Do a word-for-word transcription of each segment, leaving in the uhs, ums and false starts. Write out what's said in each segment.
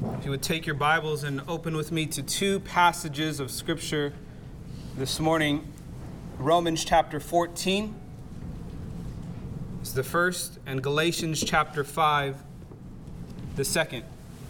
If you would take your Bibles and open with me to two passages of Scripture this morning. Romans chapter fourteen is the first, and Galatians chapter five, the second.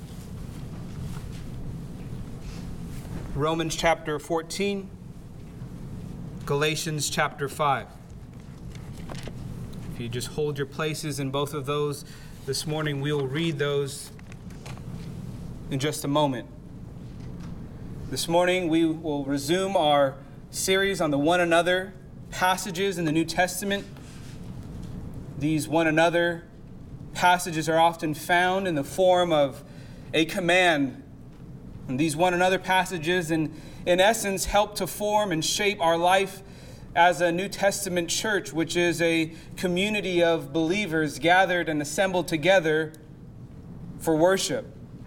Romans chapter fourteen, Galatians chapter five. If you just hold your places in both of those this morning, we will read those in just a moment. This morning we will resume our series on the one another passages in the New Testament. These one another passages are often found in the form of a command. And these one another passages in, in essence help to form and shape our life as a New Testament church, which is a community of believers gathered and assembled together for worship.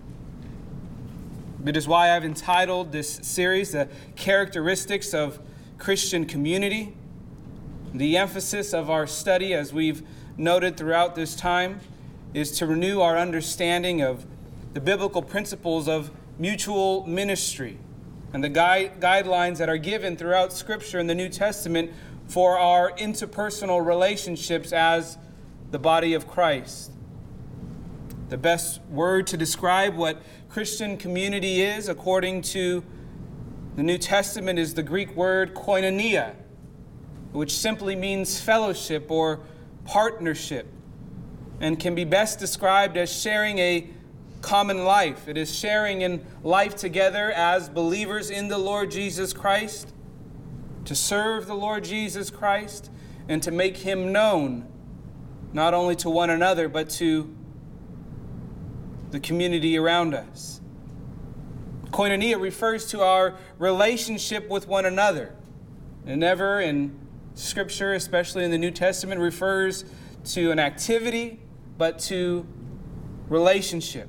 It is why I've entitled this series, The Characteristics of Christian Community. The emphasis of our study, as we've noted throughout this time, is to renew our understanding of the biblical principles of mutual ministry and the guide, guidelines that are given throughout Scripture in the New Testament for our interpersonal relationships as the body of Christ. The best word to describe what Christian community is, according to the New Testament, is the Greek word koinonia, which simply means fellowship or partnership, and can be best described as sharing a common life. It is sharing in life together as believers in the Lord Jesus Christ, to serve the Lord Jesus Christ, and to make Him known, not only to one another, but to the community around us. Koinonia refers to our relationship with one another. It never in Scripture, especially in the New Testament, refers to an activity, but to relationship.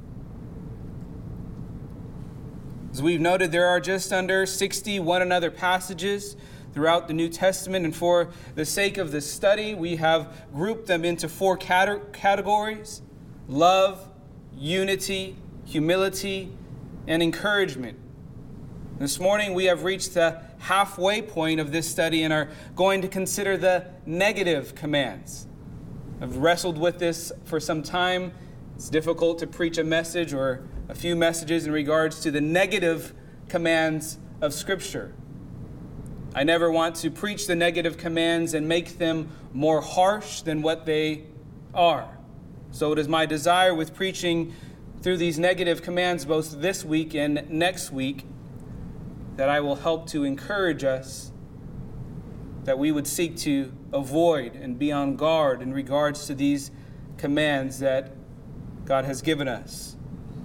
As we've noted, there are just under sixty one another passages throughout the New Testament, and for the sake of this study, we have grouped them into four cate- categories: love, unity, humility, and encouragement. This morning we have reached the halfway point of this study and are going to consider the negative commands. I've wrestled with this for some time. It's difficult to preach a message or a few messages in regards to the negative commands of Scripture. I never want to preach the negative commands and make them more harsh than what they are. So it is my desire with preaching through these negative commands both this week and next week that I will help to encourage us, that we would seek to avoid and be on guard in regards to these commands that God has given us.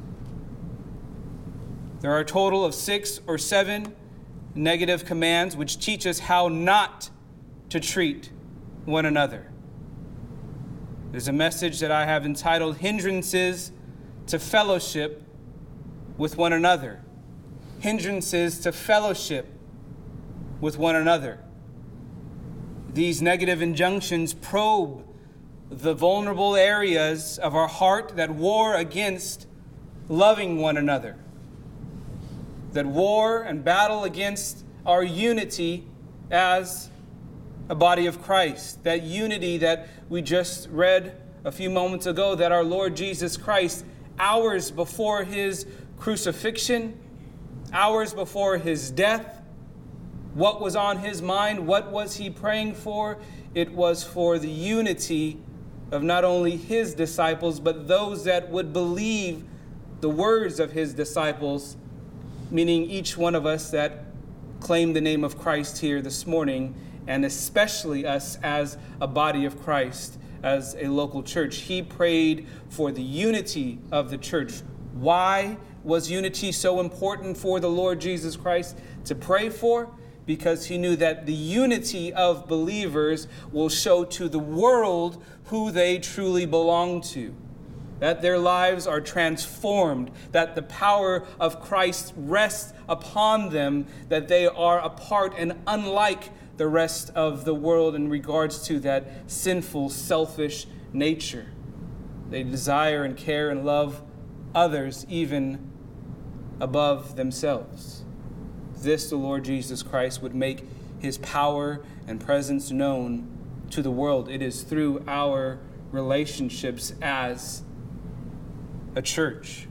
There are a total of six or seven negative commands which teach us how not to treat one another. There's a message that I have entitled Hindrances to Fellowship with One Another. Hindrances to fellowship with one another. These negative injunctions probe the vulnerable areas of our heart that war against loving one another, that war and battle against our unity as a body of Christ, that unity that we just read a few moments ago, that our Lord Jesus Christ, hours before His crucifixion, hours before His death, what was on His mind? What was He praying for? It was for the unity of not only His disciples, but those that would believe the words of His disciples, meaning each one of us that claim the name of Christ here this morning, and especially us as a body of Christ, as a local church. He prayed for the unity of the church. Why was unity so important for the Lord Jesus Christ to pray for? Because He knew that the unity of believers will show to the world who they truly belong to, that their lives are transformed, that the power of Christ rests upon them, that they are apart and unlike the rest of the world in regards to that sinful, selfish nature. They desire and care and love others even above themselves. This the Lord Jesus Christ would make his power and presence known to the world. It is through our relationships as a church.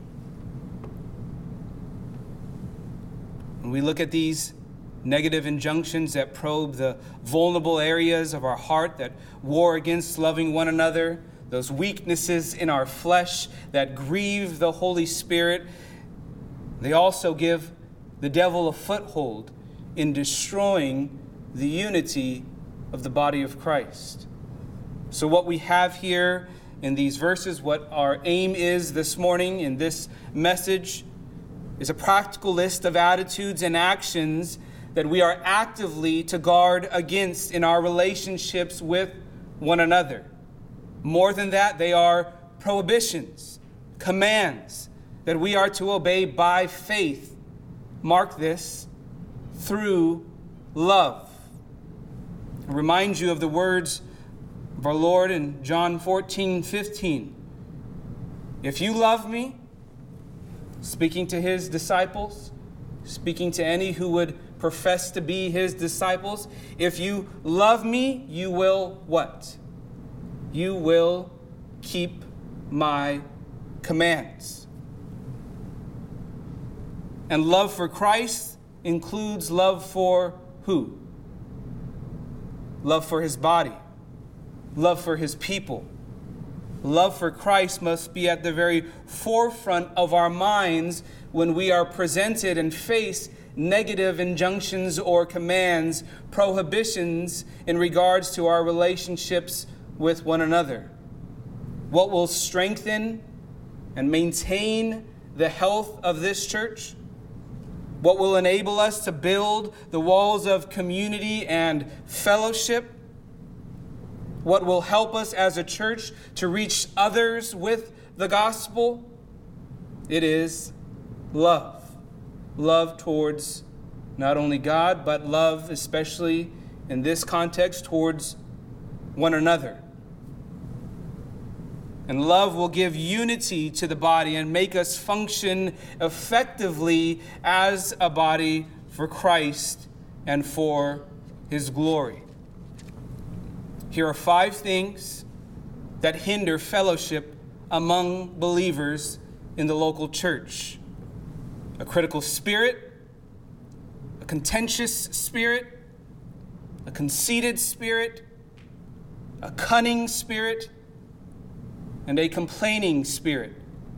When we look at these negative injunctions that probe the vulnerable areas of our heart, that war against loving one another, those weaknesses in our flesh that grieve the Holy Spirit, they also give the devil a foothold in destroying the unity of the body of Christ. So what we have here in these verses, what our aim is this morning in this message, is a practical list of attitudes and actions that we are actively to guard against in our relationships with one another. More than that, they are prohibitions, commands that we are to obey by faith. Mark this, through love. I remind you of the words of our Lord in John fourteen fifteen. If you love me, speaking to his disciples, speaking to any who would profess to be his disciples, if you love me, you will what? You will keep my commands. And love for Christ includes love for who? Love for his body. Love for his people. Love for Christ must be at the very forefront of our minds when we are presented and face negative injunctions or commands, prohibitions in regards to our relationships with one another. What will strengthen and maintain the health of this church? What will enable us to build the walls of community and fellowship? What will help us as a church to reach others with the gospel? It is love. Love towards not only God, but love, especially in this context, towards one another. And love will give unity to the body and make us function effectively as a body for Christ and for his glory. Here are five things that hinder fellowship among believers in the local church: a critical spirit, a contentious spirit, a conceited spirit, a cunning spirit, and a complaining spirit.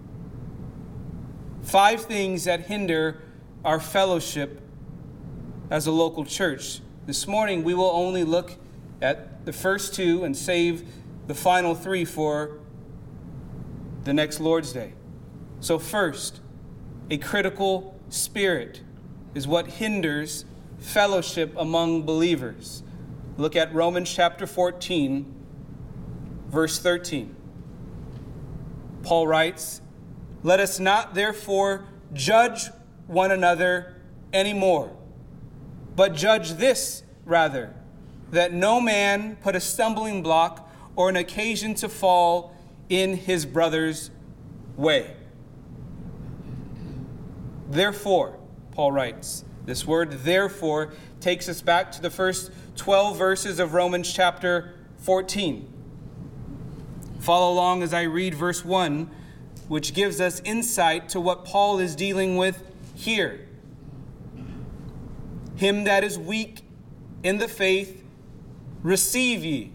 Five things that hinder our fellowship as a local church. This morning, we will only look at the first two and save the final three for the next Lord's Day. So first, a critical spirit is what hinders fellowship among believers. Look at Romans chapter fourteen, verse thirteen. Paul writes, "Let us not therefore judge one another anymore, but judge this rather, that no man put a stumbling block or an occasion to fall in his brother's way." Therefore, Paul writes, this word therefore takes us back to the first twelve verses of Romans chapter fourteen. Follow along as I read verse one, which gives us insight to what Paul is dealing with here. "Him that is weak in the faith, receive ye."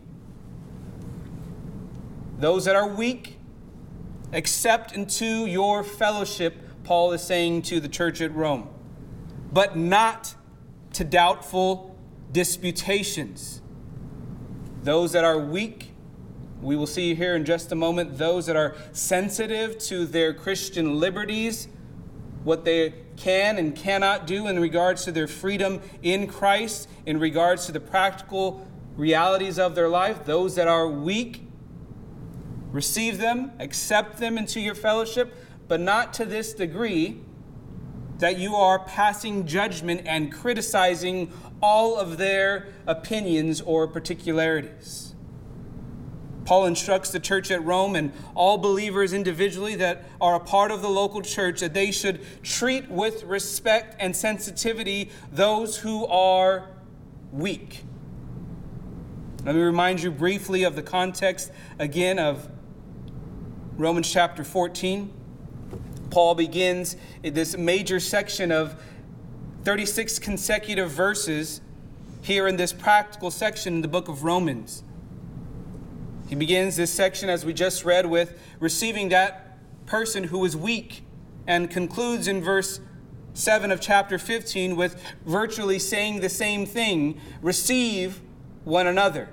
Those that are weak, accept into your fellowship, Paul is saying to the church at Rome, but not to doubtful disputations. Those that are weak, we will see here in just a moment, those that are sensitive to their Christian liberties, what they can and cannot do in regards to their freedom in Christ, in regards to the practical realities of their life. Those that are weak, receive them, accept them into your fellowship, but not to this degree that you are passing judgment and criticizing all of their opinions or particularities. Paul instructs the church at Rome and all believers individually that are a part of the local church that they should treat with respect and sensitivity those who are weak. Let me remind you briefly of the context again of Romans chapter fourteen. Paul begins this major section of thirty-six consecutive verses here in this practical section in the book of Romans. He begins this section, as we just read, with receiving that person who is weak, and concludes in verse seven of chapter fifteen with virtually saying the same thing: receive one another.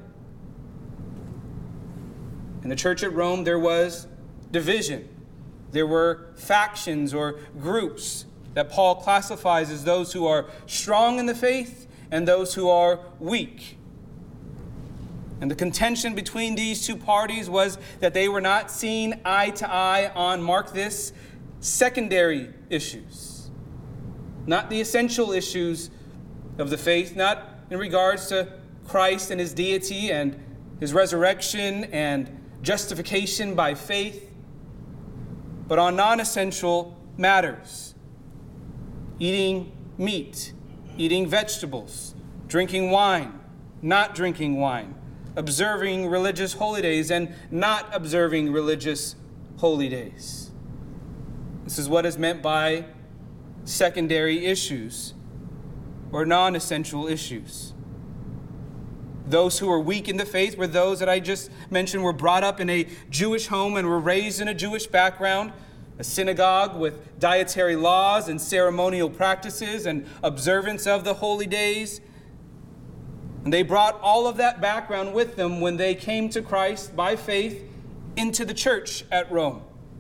In the church at Rome, there was division. There were factions or groups that Paul classifies as those who are strong in the faith and those who are weak. And the contention between these two parties was that they were not seen eye to eye on, mark this, secondary issues. Not the essential issues of the faith, not in regards to Christ and his deity and his resurrection and justification by faith, but on non-essential matters. Eating meat, eating vegetables, drinking wine, not drinking wine, observing religious holy days and not observing religious holy days. This is what is meant by secondary issues or non-essential issues. Those who were weak in the faith were those that I just mentioned were brought up in a Jewish home and were raised in a Jewish background, a synagogue with dietary laws and ceremonial practices and observance of the holy days. And they brought all of that background with them when they came to Christ by faith into the church at Rome.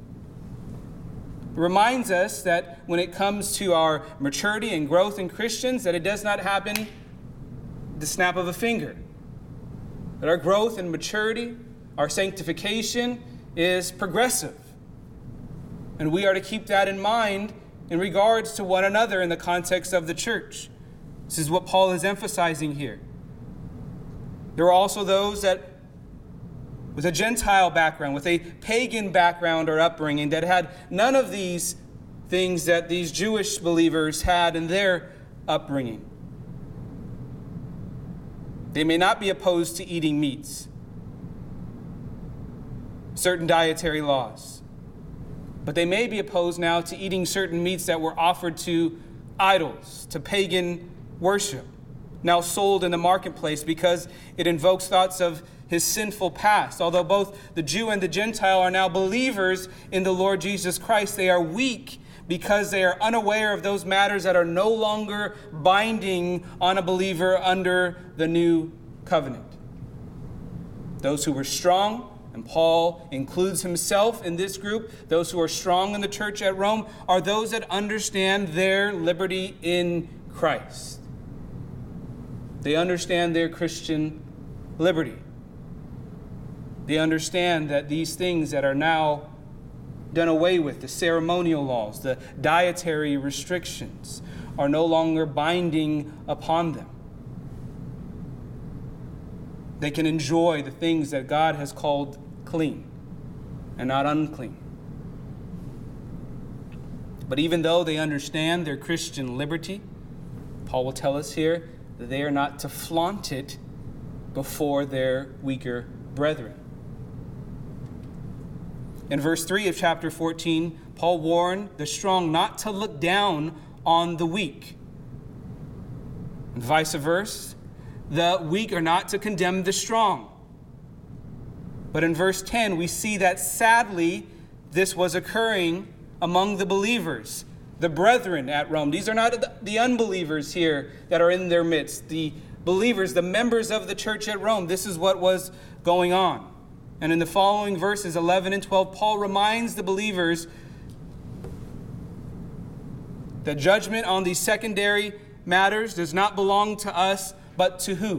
It reminds us that when it comes to our maturity and growth in Christians, that it does not happen the snap of a finger. That our growth and maturity, our sanctification is progressive. And we are to keep that in mind in regards to one another in the context of the church. This is what Paul is emphasizing here. There are also those that, with a Gentile background, with a pagan background or upbringing, that had none of these things that these Jewish believers had in their upbringing. They may not be opposed to eating meats, certain dietary laws, but they may be opposed now to eating certain meats that were offered to idols, to pagan worship, now sold in the marketplace because it invokes thoughts of his sinful past. Although both the Jew and the Gentile are now believers in the Lord Jesus Christ, they are weak because they are unaware of those matters that are no longer binding on a believer under the new covenant. Those who were strong, and Paul includes himself in this group, those who are strong in the church at Rome are those that understand their liberty in Christ. They understand their Christian liberty. They understand that these things that are now done away with, the ceremonial laws, the dietary restrictions, are no longer binding upon them. They can enjoy the things that God has called clean and not unclean. But even though they understand their Christian liberty, Paul will tell us here that they are not to flaunt it before their weaker brethren. In verse three of chapter fourteen, Paul warned the strong not to look down on the weak. And vice versa, the weak are not to condemn the strong. But in verse ten, we see that sadly, this was occurring among the believers, the brethren at Rome. These are not the unbelievers here that are in their midst. The believers, the members of the church at Rome, this is what was going on. And in the following verses eleven and twelve, Paul reminds the believers that judgment on these secondary matters does not belong to us, but to who?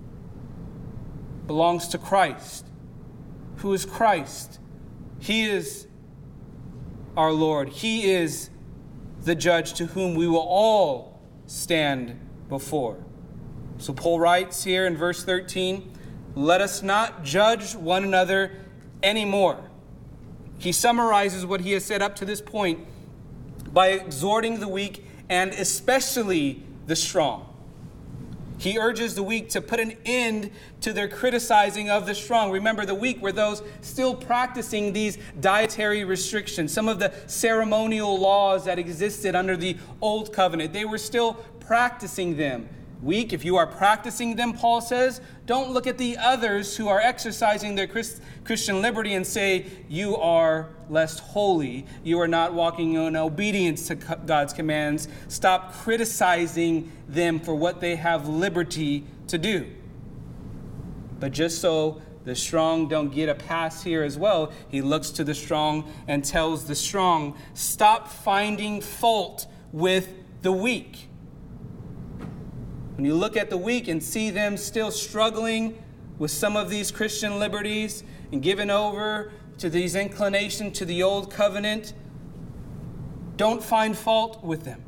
It belongs to Christ. Who is Christ? He is our Lord. He is the judge to whom we will all stand before. So Paul writes here in verse thirteen, let us not judge one another anymore. He summarizes what he has said up to this point by exhorting the weak and especially the strong. He urges the weak to put an end to their criticizing of the strong. Remember, the weak were those still practicing these dietary restrictions, some of the ceremonial laws that existed under the Old Covenant. They were still practicing them. Weak, if you are practicing them, Paul says, don't look at the others who are exercising their Christ, Christian liberty and say, you are less holy. You are not walking in obedience to God's commands. Stop criticizing them for what they have liberty to do. But just so the strong don't get a pass here as well, he looks to the strong and tells the strong, stop finding fault with the weak. When you look at the weak and see them still struggling with some of these Christian liberties and given over to these inclinations to the old covenant, don't find fault with them.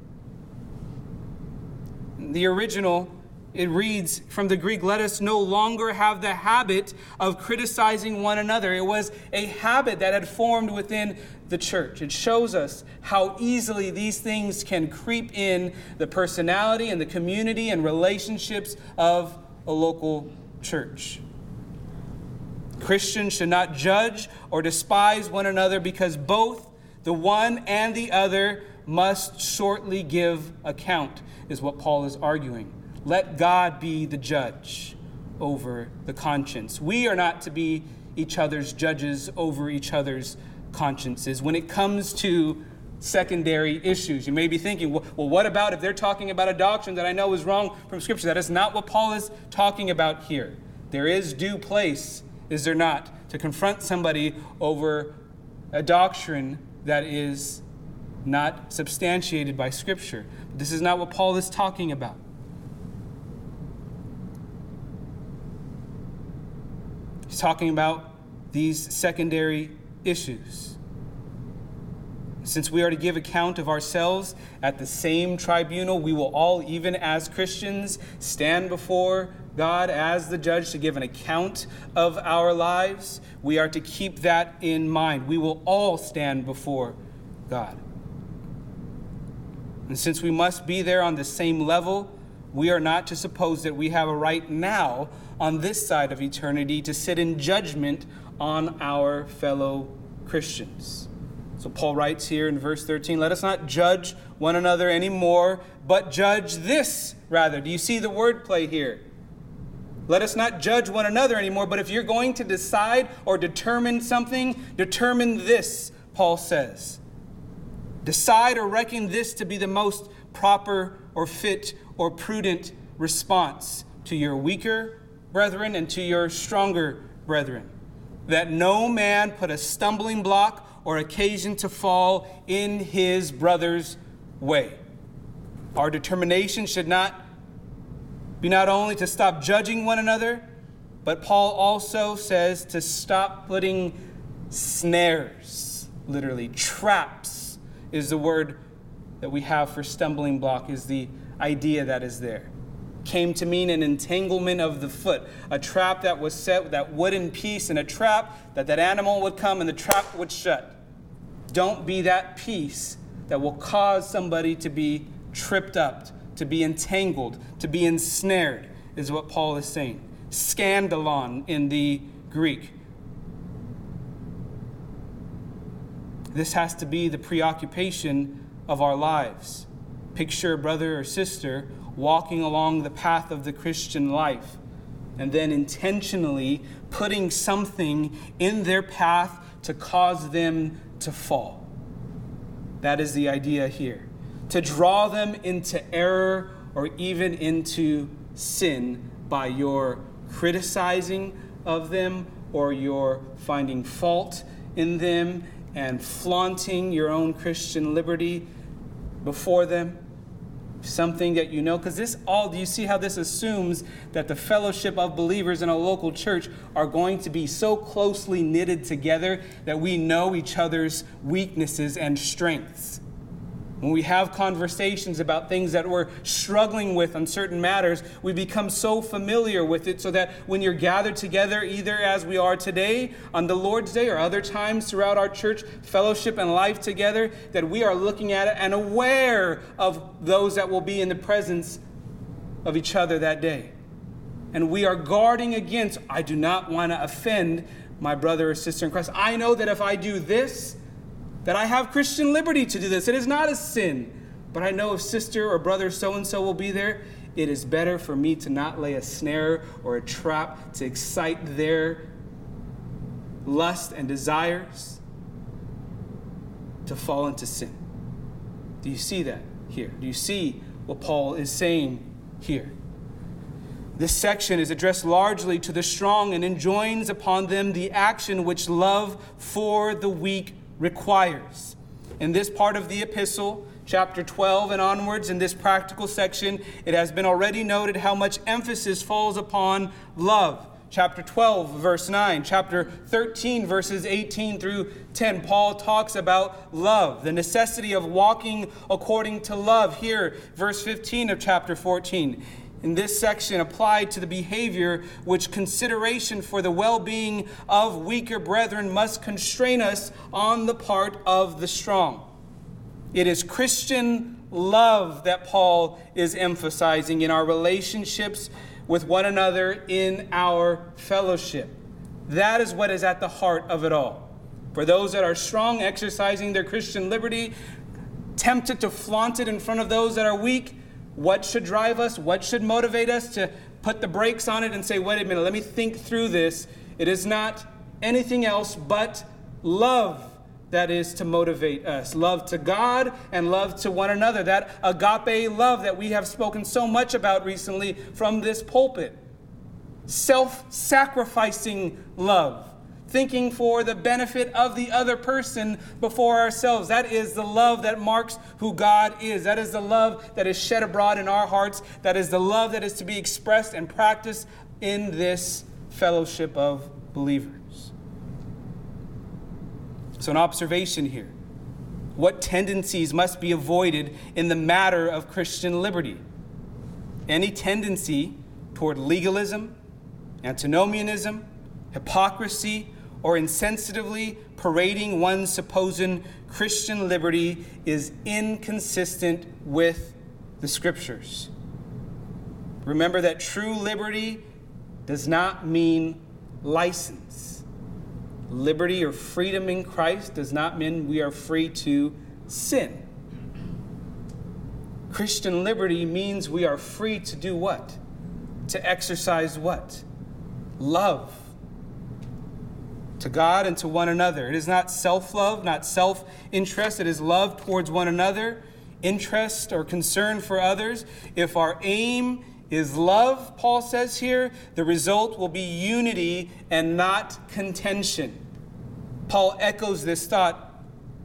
The original, it reads from the Greek, let us no longer have the habit of criticizing one another. It was a habit that had formed within the church. It shows us how easily these things can creep in the personality and the community and relationships of a local church. Christians should not judge or despise one another because both the one and the other must shortly give account, is what Paul is arguing. Let God be the judge over the conscience. We are not to be each other's judges over each other's consciences. When it comes to secondary issues, you may be thinking, well, well, what about if they're talking about a doctrine that I know is wrong from Scripture? That is not what Paul is talking about here. There is due place, is there not, to confront somebody over a doctrine that is not substantiated by Scripture. But this is not what Paul is talking about. He's talking about these secondary issues. Since we are to give account of ourselves at the same tribunal, we will all, even as Christians, stand before God as the judge to give an account of our lives. We are to keep that in mind. We will all stand before God. And since we must be there on the same level, we are not to suppose that we have a right now on this side of eternity to sit in judgment on our fellow Christians. So Paul writes here in verse thirteen, let us not judge one another anymore, but judge this rather. Do you see the wordplay here? Let us not judge one another anymore, but if you're going to decide or determine something, determine this, Paul says. Decide or reckon this to be the most proper or fit or prudent response to your weaker brethren and to your stronger brethren. That no man put a stumbling block or occasion to fall in his brother's way. Our determination should not be not only to stop judging one another, but Paul also says to stop putting snares, literally traps is the word that we have for stumbling block, is the idea that is there. Came to mean an entanglement of the foot, a trap that was set with that wooden piece, and a trap that that animal would come and the trap would shut. Don't be that piece that will cause somebody to be tripped up, to be entangled, to be ensnared, is what Paul is saying. Scandalon in the Greek. This has to be the preoccupation of our lives. Picture a brother or sister walking along the path of the Christian life and then intentionally putting something in their path to cause them to fall. That is the idea here. To draw them into error or even into sin by your criticizing of them or your finding fault in them and flaunting your own Christian liberty before them. Something that you know, because this all, do you see how this assumes that the fellowship of believers in a local church are going to be so closely knitted together that we know each other's weaknesses and strengths? When we have conversations about things that we're struggling with on certain matters, we become so familiar with it so that when you're gathered together, either as we are today on the Lord's Day or other times throughout our church fellowship and life together, that we are looking at it and aware of those that will be in the presence of each other that day. And we are guarding against, I do not want to offend my brother or sister in Christ. I know that if I do this, that I have Christian liberty to do this. It is not a sin. But I know if sister or brother so-and-so will be there, it is better for me to not lay a snare or a trap to excite their lust and desires to fall into sin. Do you see that here? Do you see what Paul is saying here? This section is addressed largely to the strong and enjoins upon them the action which love for the weak requires. In this part of the epistle, chapter twelve and onwards, in this practical section, it has been already noted how much emphasis falls upon love. Chapter twelve, verse nine, chapter thirteen, verses eighteen through ten, Paul talks about love, the necessity of walking according to love. Here, verse fifteen of chapter fourteen. In this section applied to the behavior which consideration for the well-being of weaker brethren must constrain us on the part of the strong. It is Christian love that Paul is emphasizing in our relationships with one another in our fellowship. That is what is at the heart of it all. For those that are strong, exercising their Christian liberty, tempted to flaunt it in front of those that are weak, what should drive us? What should motivate us to put the brakes on it and say, wait a minute, let me think through this? It is not anything else but love that is to motivate us. Love to God and love to one another. That agape love that we have spoken so much about recently from this pulpit. Self-sacrificing love. Thinking for the benefit of the other person before ourselves. That is the love that marks who God is. That is the love that is shed abroad in our hearts. That is the love that is to be expressed and practiced in this fellowship of believers. So an observation here. What tendencies must be avoided in the matter of Christian liberty? Any tendency toward legalism, antinomianism, hypocrisy, or insensitively parading one's supposed Christian liberty is inconsistent with the Scriptures. Remember that true liberty does not mean license. Liberty or freedom in Christ does not mean we are free to sin. Christian liberty means we are free to do what? To exercise what? Love. To God and to one another. It is not self-love, not self-interest. It is love towards one another, interest or concern for others. If our aim is love, Paul says here, the result will be unity and not contention. Paul echoes this thought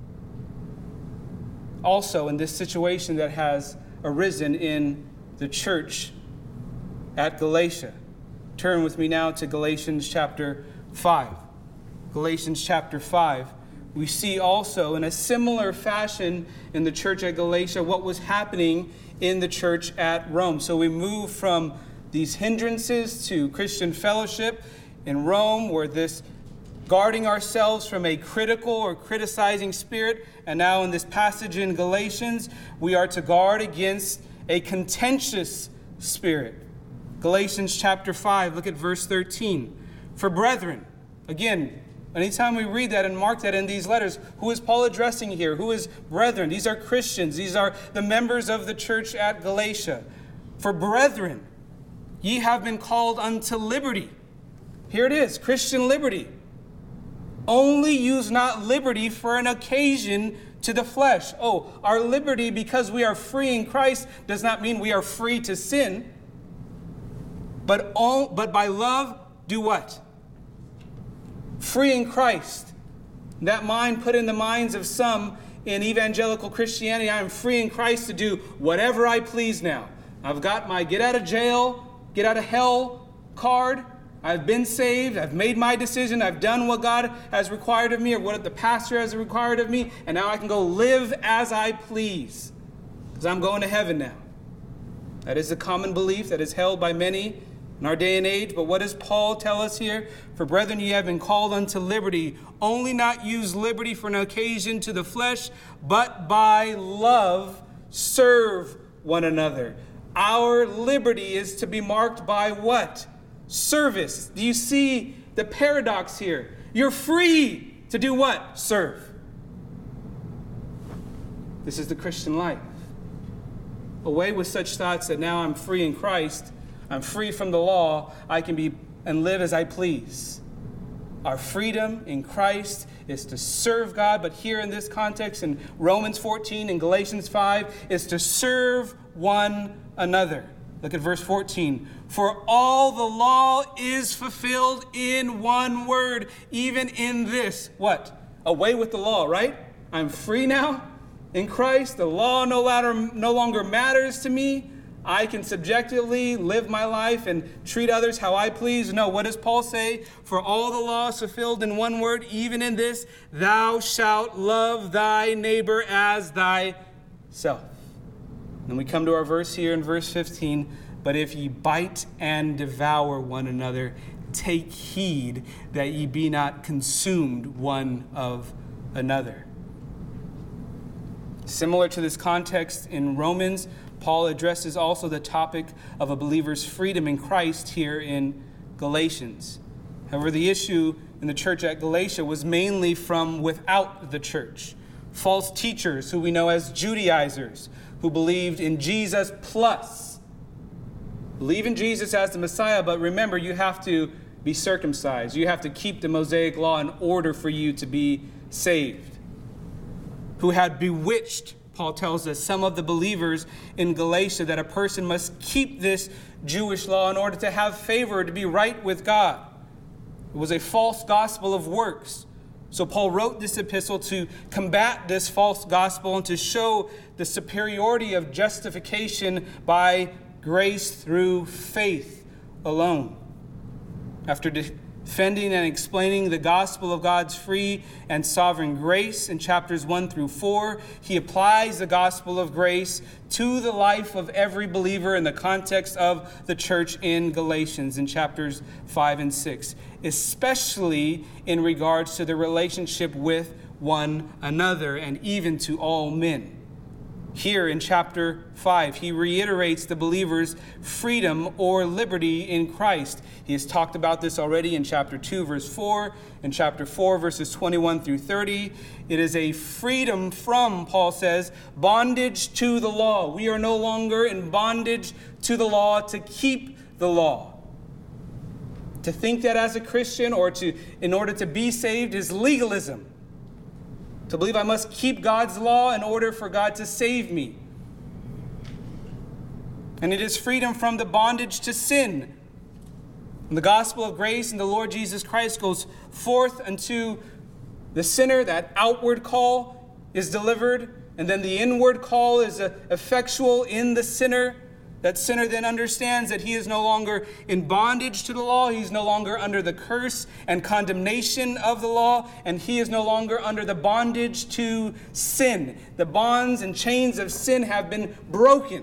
also in this situation that has arisen in the church at Galatia. Turn with me now to Galatians chapter five. Galatians chapter five, we see also in a similar fashion in the church at Galatia what was happening in the church at Rome. So we move from these hindrances to Christian fellowship in Rome, where this guarding ourselves from a critical or criticizing spirit, and now in this passage in Galatians, we are to guard against a contentious spirit. Galatians chapter five, look at verse thirteen. For brethren, again, anytime we read that and mark that in these letters, who is Paul addressing here? Who is brethren? These are Christians. These are the members of the church at Galatia. For brethren, ye have been called unto liberty. Here it is, Christian liberty. Only use not liberty for an occasion to the flesh. Oh, our liberty, because we are free in Christ, does not mean we are free to sin. But all, but by love, do what? Free in Christ. That mind put in the minds of some in evangelical Christianity. I am free in Christ to do whatever I please now. I've got my get out of jail, get out of hell card. I've been saved. I've made my decision. I've done what God has required of me or what the pastor has required of me. And now I can go live as I please because I'm going to heaven now. That is a common belief that is held by many in our day and age. But what does Paul tell us here? For brethren, ye have been called unto liberty. Only not use liberty for an occasion to the flesh, but by love serve one another. Our liberty is to be marked by what? Service. Do you see the paradox here? You're free to do what? Serve. This is the Christian life. Away with such thoughts that now I'm free in Christ, I'm free from the law, I can be and live as I please. Our freedom in Christ is to serve God, but here in this context, in Romans fourteen and Galatians five, is to serve one another. Look at verse fourteen. For all the law is fulfilled in one word, even in this. What? Away with the law, right? I'm free now in Christ. The law no longer, no longer matters to me. I can subjectively live my life and treat others how I please. No, what does Paul say? For all the law is fulfilled in one word, even in this, thou shalt love thy neighbor as thyself. And we come to our verse here in verse fifteen. But if ye bite and devour one another, take heed that ye be not consumed one of another. Similar to this context in Romans, Paul addresses also the topic of a believer's freedom in Christ here in Galatians. However, the issue in the church at Galatia was mainly from without the church. False teachers, who we know as Judaizers, who believed in Jesus plus. Believe in Jesus as the Messiah, but remember, you have to be circumcised. You have to keep the Mosaic law in order for you to be saved. Who had bewitched, Paul tells us, some of the believers in Galatia, that a person must keep this Jewish law in order to have favor, to be right with God. It was a false gospel of works. So Paul wrote this epistle to combat this false gospel and to show the superiority of justification by grace through faith alone. After defending and explaining the gospel of God's free and sovereign grace in chapters one through four, he applies the gospel of grace to the life of every believer in the context of the church in Galatians in chapters five and six, especially in regards to the relationship with one another and even to all men. Here in chapter five, he reiterates the believer's freedom or liberty in Christ. He has talked about this already in chapter two, verse four, and chapter four, verses twenty-one through thirty. It is a freedom from, Paul says, bondage to the law. We are no longer in bondage to the law to keep the law. To think that as a Christian or to, in order to be saved is legalism. To believe I must keep God's law in order for God to save me. And it is freedom from the bondage to sin. And the gospel of grace and the Lord Jesus Christ goes forth unto the sinner. That outward call is delivered. And then the inward call is effectual in the sinner. That sinner then understands that he is no longer in bondage to the law. He's no longer under the curse and condemnation of the law. And he is no longer under the bondage to sin. The bonds and chains of sin have been broken.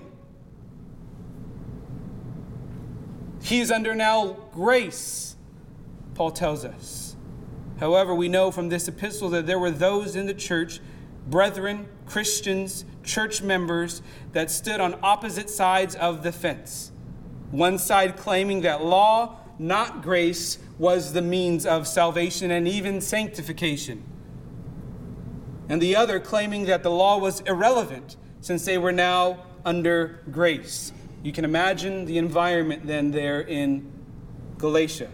He is under now grace, Paul tells us. However, we know from this epistle that there were those in the church, brethren, Christians, church members, that stood on opposite sides of the fence. One side claiming that law, not grace, was the means of salvation and even sanctification. And the other claiming that the law was irrelevant since they were now under grace. You can imagine the environment then there in Galatia.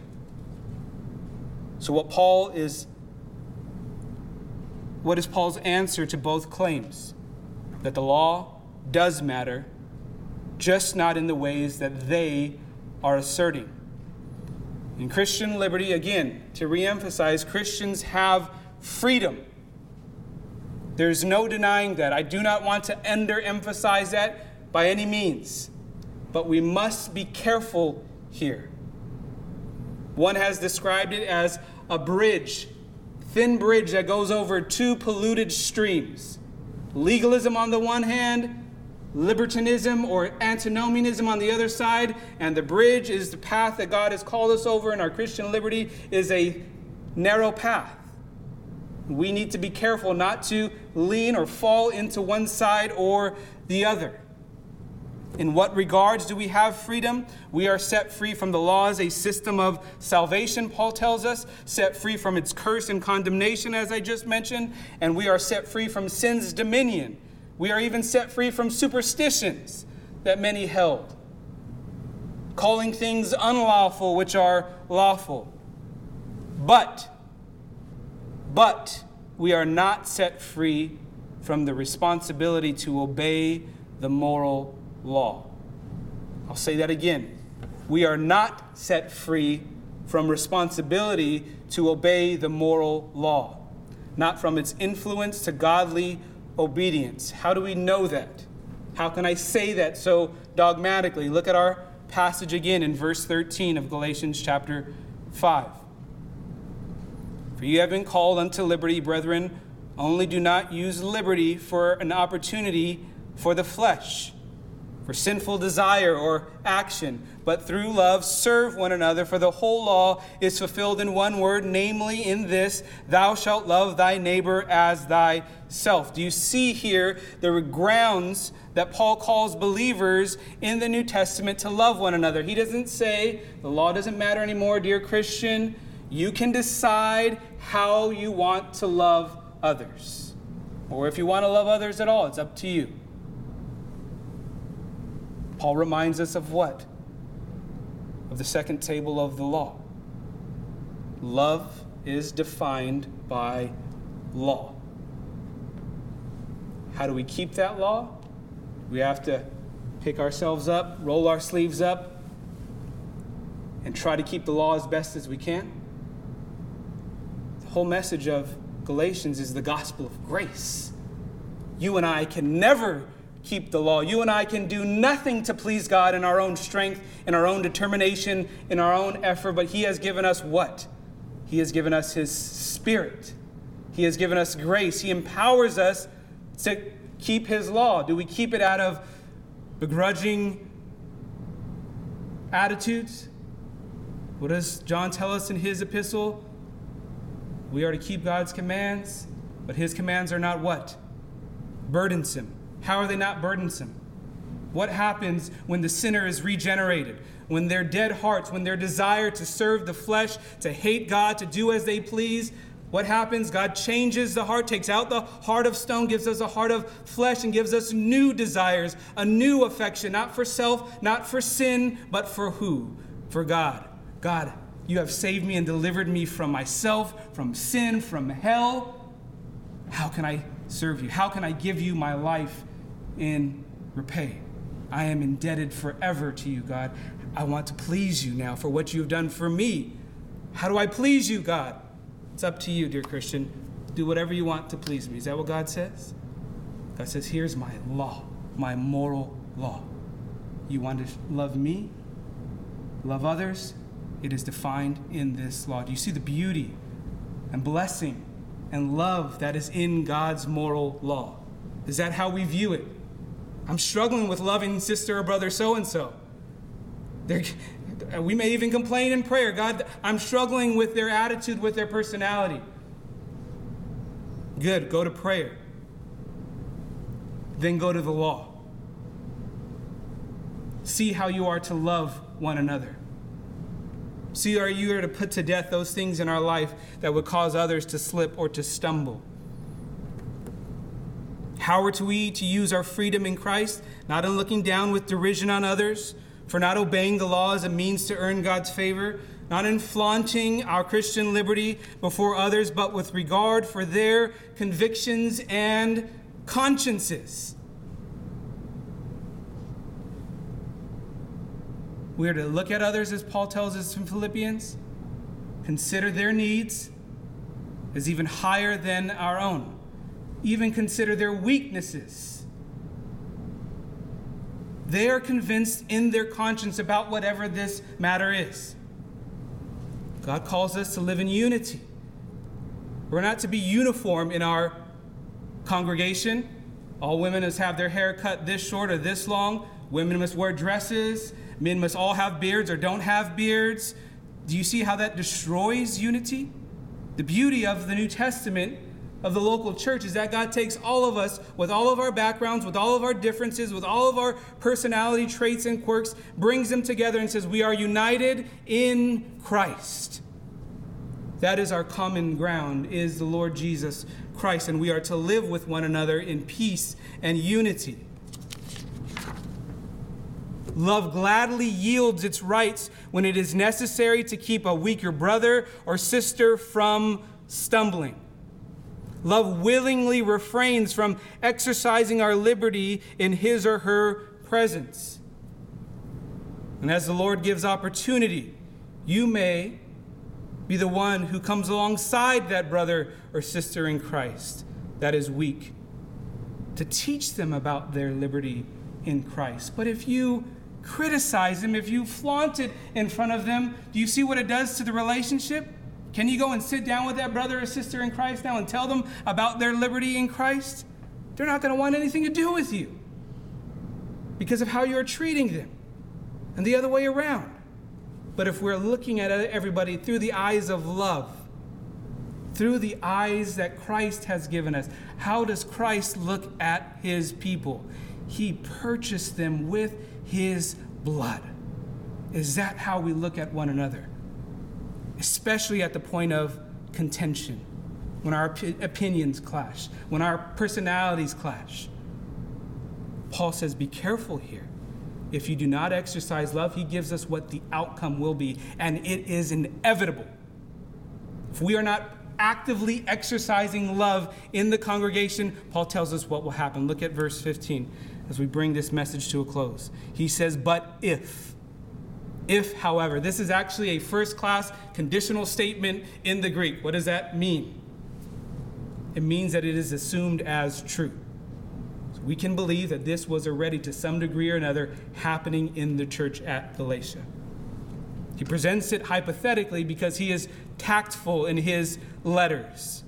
So what Paul is, what is Paul's answer to both claims? That the law does matter, just not in the ways that they are asserting. In Christian liberty, again, to reemphasize, Christians have freedom. There's no denying that. I do not want to underemphasize that by any means. But we must be careful here. One has described it as a bridge, thin bridge that goes over two polluted streams. Legalism on the one hand, libertinism or antinomianism on the other side, and the bridge is the path that God has called us over in our Christian liberty is a narrow path. We need to be careful not to lean or fall into one side or the other. In what regards do we have freedom? We are set free from the law as a system of salvation, Paul tells us, set free from its curse and condemnation, as I just mentioned, and we are set free from sin's dominion. We are even set free from superstitions that many held, calling things unlawful which are lawful. But, but we are not set free from the responsibility to obey the moral law. I'll say that again. We are not set free from responsibility to obey the moral law, not from its influence to godly obedience. How do we know that? How can I say that so dogmatically? Look at our passage again in verse thirteen of Galatians chapter five. For you have been called unto liberty, brethren, only do not use liberty for an opportunity for the flesh, for sinful desire or action, but through love serve one another, for the whole law is fulfilled in one word, namely in this, thou shalt love thy neighbor as thyself. Do you see here the grounds that Paul calls believers in the New Testament to love one another? He doesn't say, the law doesn't matter anymore, dear Christian. You can decide how you want to love others. Or if you want to love others at all, it's up to you. Paul reminds us of what? Of the second table of the law. Love is defined by law. How do we keep that law? We have to pick ourselves up, roll our sleeves up, and try to keep the law as best as we can. The whole message of Galatians is the gospel of grace. You and I can never keep the law. You and I can do nothing to please God in our own strength, in our own determination, in our own effort, but He has given us what? He has given us His Spirit. He has given us grace. He empowers us to keep His law. Do we keep it out of begrudging attitudes? What does John tell us in his epistle? We are to keep God's commands, but His commands are not what? Burdensome. How are they not burdensome? What happens when the sinner is regenerated? When their dead hearts, when their desire to serve the flesh, to hate God, to do as they please, what happens? God changes the heart, takes out the heart of stone, gives us a heart of flesh, and gives us new desires, a new affection, not for self, not for sin, but for who? For God. God, you have saved me and delivered me from myself, from sin, from hell. How can I serve you? How can I give you my life in repay? I am indebted forever to you, God. I want to please you now for what you've done for me. How do I please you, God? It's up to you, dear Christian. Do whatever you want to please me. Is that what God says? God says, here's my law, my moral law. You want to love me? Love others? It is defined in this law. Do you see the beauty and blessing and love that is in God's moral law? Is that how we view it? I'm struggling with loving sister or brother so-and-so. They're, we may even complain in prayer, God, I'm struggling with their attitude, with their personality. Good, go to prayer. Then go to the law. See how you are to love one another. See, are you to put to death those things in our life that would cause others to slip or to stumble? How are we to use our freedom in Christ? Not in looking down with derision on others, for not obeying the law as a means to earn God's favor, not in flaunting our Christian liberty before others, but with regard for their convictions and consciences. We are to look at others, as Paul tells us in Philippians, consider their needs as even higher than our own. Even consider their weaknesses. They are convinced in their conscience about whatever this matter is. God calls us to live in unity. We're not to be uniform in our congregation. All women must have their hair cut this short or this long. Women must wear dresses. Men must all have beards or don't have beards. Do you see how that destroys unity? The beauty of the New Testament, of the local church, is that God takes all of us with all of our backgrounds, with all of our differences, with all of our personality traits and quirks, brings them together and says, we are united in Christ. That is our common ground, is the Lord Jesus Christ, and we are to live with one another in peace and unity. Love gladly yields its rights when it is necessary to keep a weaker brother or sister from stumbling. Love willingly refrains from exercising our liberty in his or her presence. And as the Lord gives opportunity, you may be the one who comes alongside that brother or sister in Christ that is weak, to teach them about their liberty in Christ. But if you criticize them, if you flaunt it in front of them, do you see what it does to the relationship? Can you go and sit down with that brother or sister in Christ now and tell them about their liberty in Christ? They're not going to want anything to do with you because of how you're treating them, and the other way around. But if we're looking at everybody through the eyes of love, through the eyes that Christ has given us, how does Christ look at his people? He purchased them with his blood. Is that how we look at one another? Especially at the point of contention, when our op- opinions clash, when our personalities clash. Paul says, be careful here. If you do not exercise love, he gives us what the outcome will be, and it is inevitable. If we are not actively exercising love in the congregation, Paul tells us what will happen. Look at verse fifteen as we bring this message to a close. He says, but if, if, however, this is actually a first-class conditional statement in the Greek. What does that mean? It means that it is assumed as true. So we can believe that this was already, to some degree or another, happening in the church at Galatia. He presents it hypothetically because he is tactful in his letters.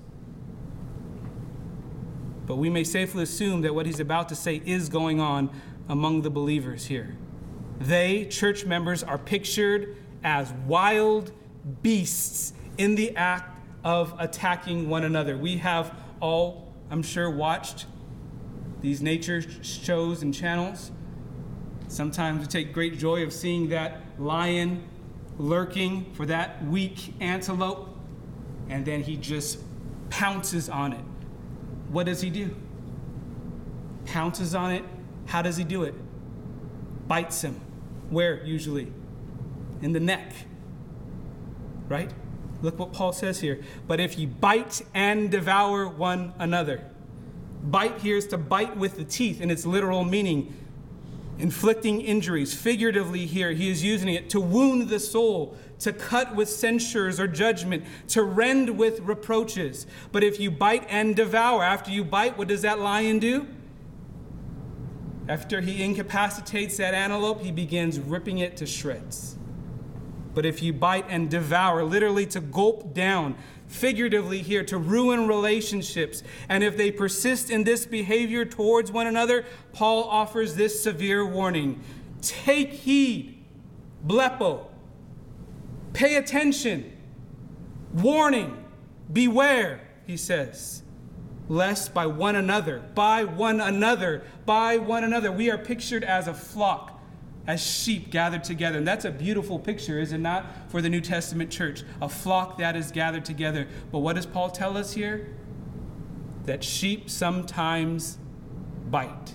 But we may safely assume that what he's about to say is going on among the believers here. They, church members, are pictured as wild beasts in the act of attacking one another. We have all, I'm sure, watched these nature shows and channels. Sometimes we take great joy of seeing that lion lurking for that weak antelope, and then he just pounces on it. What does he do? Pounces on it. How does he do it? Bites him. Where, usually? In the neck. Right? Look what Paul says here. But if ye bite and devour one another. Bite here is to bite with the teeth in its literal meaning. Inflicting injuries. Figuratively here, he is using it to wound the soul, to cut with censures or judgment, to rend with reproaches. But if you bite and devour, after you bite, what does that lion do? After he incapacitates that antelope, he begins ripping it to shreds. But if you bite and devour, literally to gulp down, figuratively here, to ruin relationships. And if they persist in this behavior towards one another, Paul offers this severe warning. Take heed, blepo. Pay attention. Warning, beware, he says. Lest by one another, by one another, by one another, we are pictured as a flock, as sheep gathered together. And that's a beautiful picture, is it not, for the New Testament church? A flock that is gathered together. But what does Paul tell us here? That sheep sometimes bite.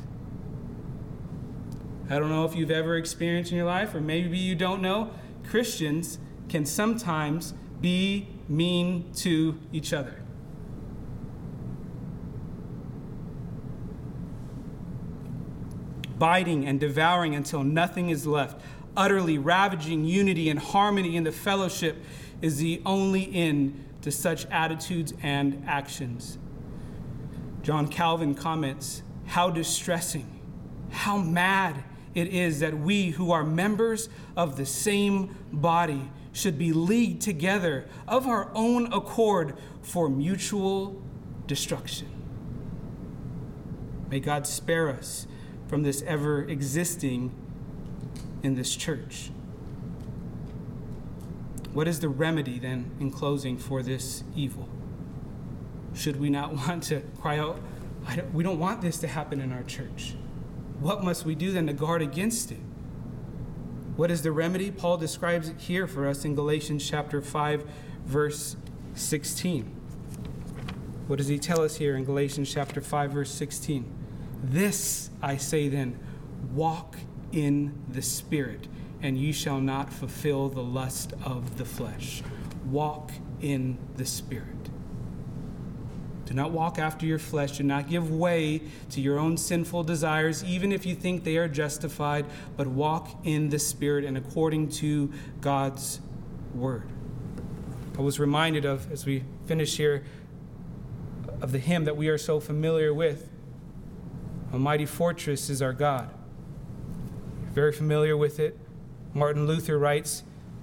I don't know if you've ever experienced in your life, or maybe you don't know, Christians can sometimes be mean to each other. Biting and devouring until nothing is left, utterly ravaging unity and harmony in the fellowship is the only end to such attitudes and actions. John Calvin comments, how distressing, how mad it is that we who are members of the same body should be leagued together of our own accord for mutual destruction. May God spare us from this ever existing in this church. What is the remedy then, in closing, for this evil? Should we not want to cry out, I don't, we don't want this to happen in our church? What must we do then to guard against it? What is the remedy? Paul describes it here for us in Galatians chapter five, verse sixteen. What does he tell us here in Galatians chapter five, verse sixteen? This I say then, walk in the Spirit, and you shall not fulfill the lust of the flesh. Walk in the Spirit. Do not walk after your flesh. Do not give way to your own sinful desires, even if you think they are justified, but walk in the Spirit and according to God's word. I was reminded of, as we finish here, of the hymn that we are so familiar with. A mighty fortress is our God. You're very familiar with it. Martin Luther writes,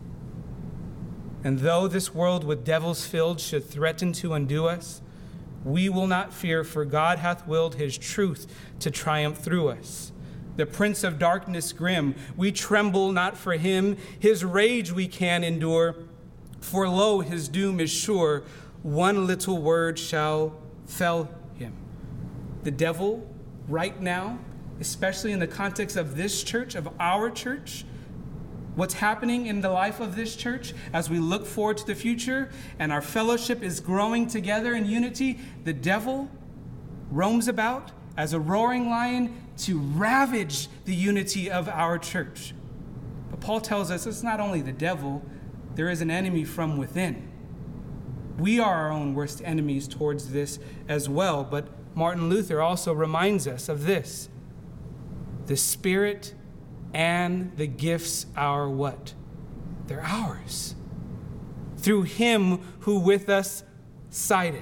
and though this world with devils filled should threaten to undo us, we will not fear, for God hath willed his truth to triumph through us. The prince of darkness grim, we tremble not for him. His rage we can endure, for lo, his doom is sure. One little word shall fell him. The devil, right now, especially in the context of this church, of our church, what's happening in the life of this church as we look forward to the future and our fellowship is growing together in unity, the devil roams about as a roaring lion to ravage the unity of our church. But Paul tells us it's not only the devil, there is an enemy from within. We are our own worst enemies towards this as well. But Martin Luther also reminds us of this. The Spirit and the gifts are what? They're ours. Through him who with us sideth.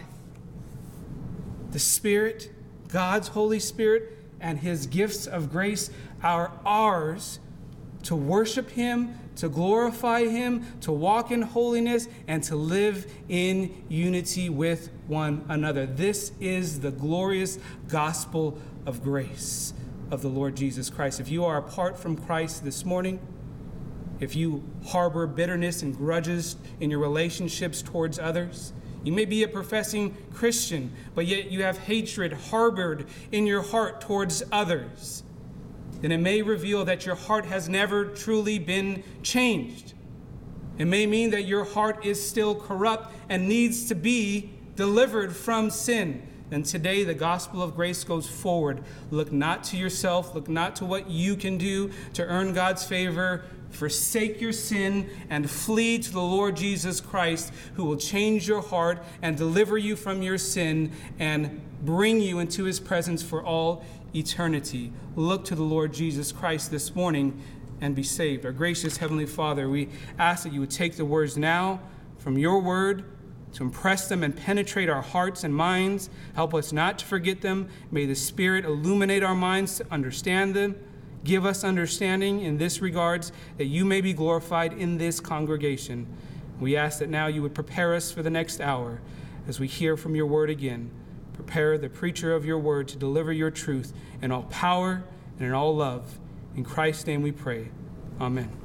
The Spirit, God's Holy Spirit, and his gifts of grace are ours to worship him, to glorify him, to walk in holiness, and to live in unity with one another. This is the glorious gospel of grace of the Lord Jesus Christ. If you are apart from Christ this morning, if you harbor bitterness and grudges in your relationships towards others, you may be a professing Christian, but yet you have hatred harbored in your heart towards others, then it may reveal that your heart has never truly been changed. It may mean that your heart is still corrupt and needs to be delivered from sin. And today the gospel of grace goes forward. Look not to yourself, look not to what you can do to earn God's favor. Forsake your sin and flee to the Lord Jesus Christ, who will change your heart and deliver you from your sin and bring you into his presence for all eternity. Look to the Lord Jesus Christ this morning and be saved. Our gracious Heavenly Father, we ask that you would take the words now from your word to impress them and penetrate our hearts and minds. Help us not to forget them. May the Spirit illuminate our minds to understand them. Give us understanding in this regards, that you may be glorified in this congregation. We ask that now you would prepare us for the next hour as we hear from your word again. Prepare the preacher of your word to deliver your truth in all power and in all love. In Christ's name we pray. Amen.